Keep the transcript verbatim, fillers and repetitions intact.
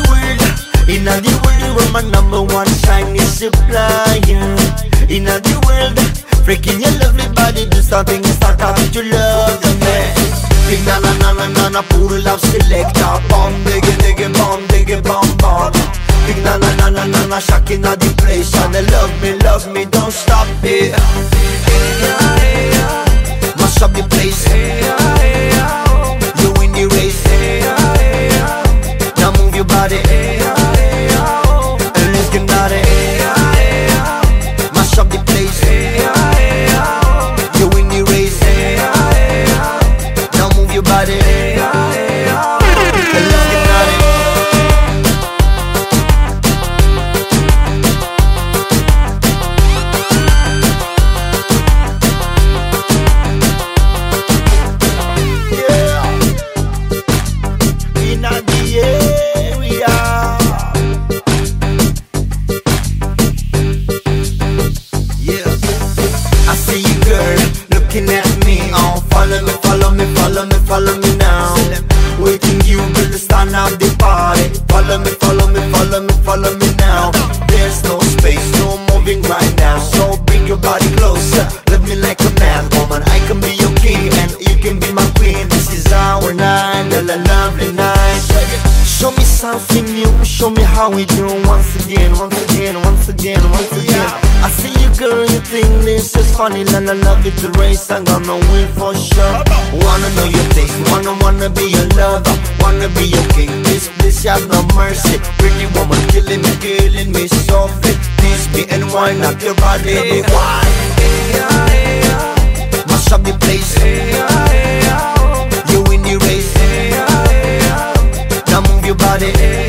world, in the world, you were my number one Chinese supplier. In the world, freaking your lovely body, do something and start out to love me. Big na na na na na na, puro love selector. Bomb diggy diggy, bomb diggy, bomb bomb. Big na na na na na na, shocking all the place. And love me, love me, don't stop it. Mash up the place. You win the race. Now move your body and let's get naughty. Mash up the place. You win the race. Now move your body and let's get naughty. Looking at me, oh, follow me, follow me, follow me, follow me now. Waiting you, girl, to stand out the party. Follow me, follow me, follow me, follow me now. There's no space, no moving right now. So bring your body closer, love me like a man, woman. I can be your king and you can be my queen. This is our night, a lovely night. Show me something new, show me how we do. Once again, once again, once again, once again. I see you, girl, you think this is funny, and I love it, the race, I'm gonna win for sure. Wanna know your taste, wanna, wanna be your lover, wanna be your king, please, please, have no mercy. Pretty woman, killing me, killing me softly. Please be and wine up your body, be wine. Mash up the place. You win the race. Now move your body.